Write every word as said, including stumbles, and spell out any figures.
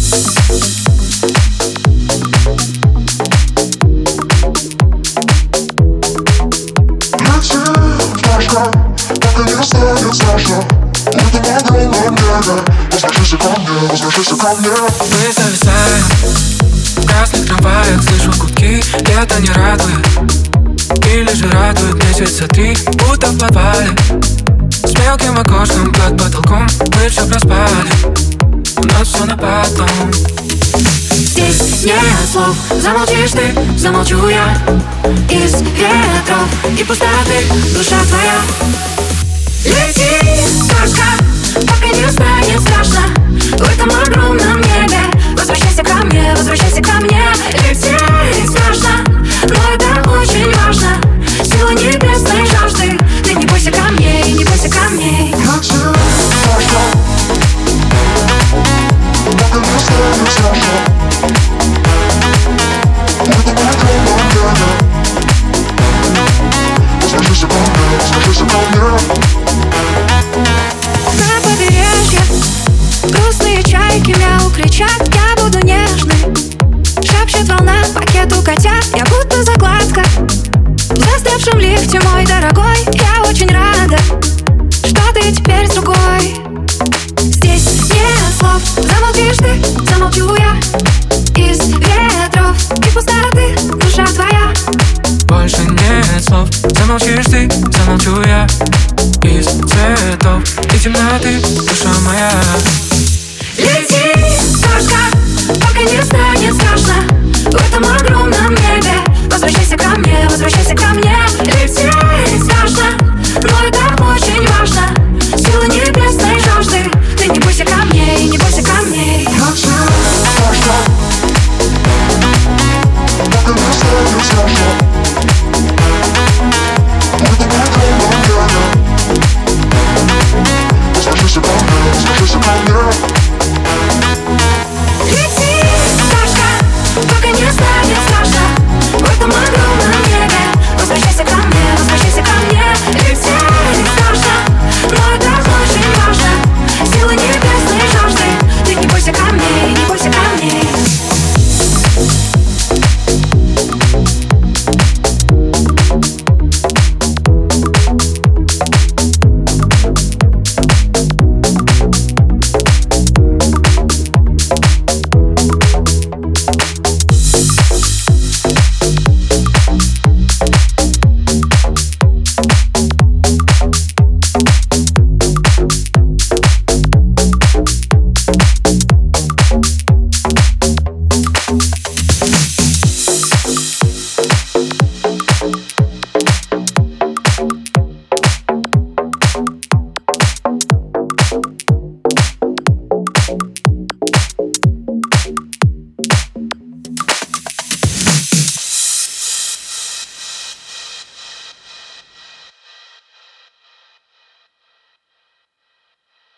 Так и не станет страшно. В этом огромном небе возвращайся ко мне, возвращайся ко мне. Мы зависаем в красных трамваях, слышу гудки, и это не радует. Или же радует месяца три, будто в подвале, с мелким окошком под потолком. Мы все проспали, у нас все на потом. Здесь нет слов, замолчишь ты, замолчу я. Из ветров и пустоты душа твоя. Лети, пташка, пока не станет страшно. В этом огромном небе возвращайся ко мне, возвращайся ко мне. Лететь страшно, но это очень важно. Сила небесной жажды. Ты не бойся камней, не бойся камней. Лети, пташка, пока не станет страшно. В этом огромном небе возвращайся ко мне, возвращайся ко мне. На побережье грустные чайки мяу кричат. Я буду нежный, шепчет волна пакету котят. Я будто закладка в застрявшем лифте, мой дорогой. Я очень рада, что ты теперь с другой. Здесь нет слов, замолчишь ты, замолчу я. Из ветров и пустоты душа твоя. Больше нет слов, замолчишь ты, замолчу я. Из цветов и темноты душа моя.